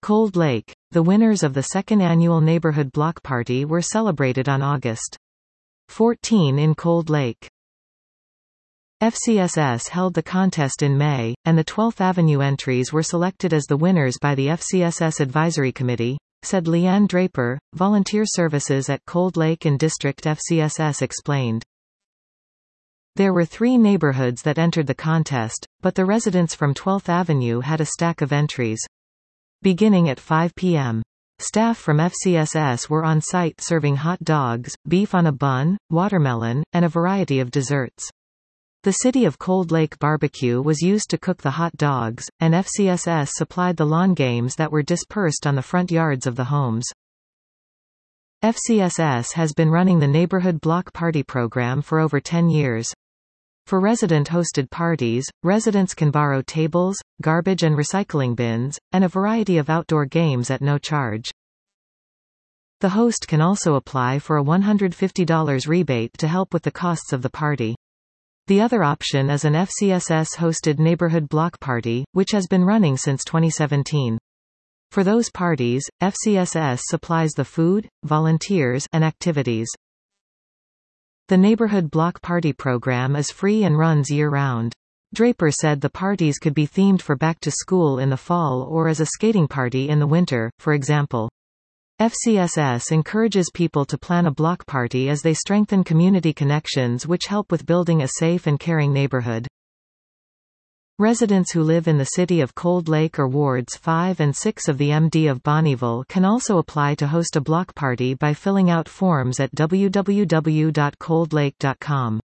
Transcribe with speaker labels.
Speaker 1: Cold Lake. The winners of the second annual Neighborhood Block Party were celebrated on August 14 in Cold Lake. FCSS held the contest in May, and the 12th Avenue entries were selected as the winners by the FCSS Advisory Committee, said Leanne Draper, Volunteer Services at Cold Lake and District FCSS explained. There were 3 neighborhoods that entered the contest, but the residents from 12th Avenue had a stack of entries. Beginning at 5 p.m. Staff from FCSS were on site serving hot dogs, beef on a bun, watermelon, and a variety of desserts. The City of Cold Lake barbecue was used to cook the hot dogs, and FCSS supplied the lawn games that were dispersed on the front yards of the homes. FCSS has been running the Neighborhood Block Party program for over 10 years. For resident-hosted parties, residents can borrow tables, garbage and recycling bins, and a variety of outdoor games at no charge. The host can also apply for a $150 rebate to help with the costs of the party. The other option is an FCSS-hosted Neighborhood Block Party, which has been running since 2017. For those parties, FCSS supplies the food, volunteers, and activities. The Neighborhood Block Party program is free and runs year-round. Draper said the parties could be themed for back to school in the fall or as a skating party in the winter, for example. FCSS encourages people to plan a block party as they strengthen community connections which help with building a safe and caring neighborhood. Residents who live in the City of Cold Lake or Wards 5 and 6 of the MD of Bonnyville can also apply to host a block party by filling out forms at www.coldlake.com.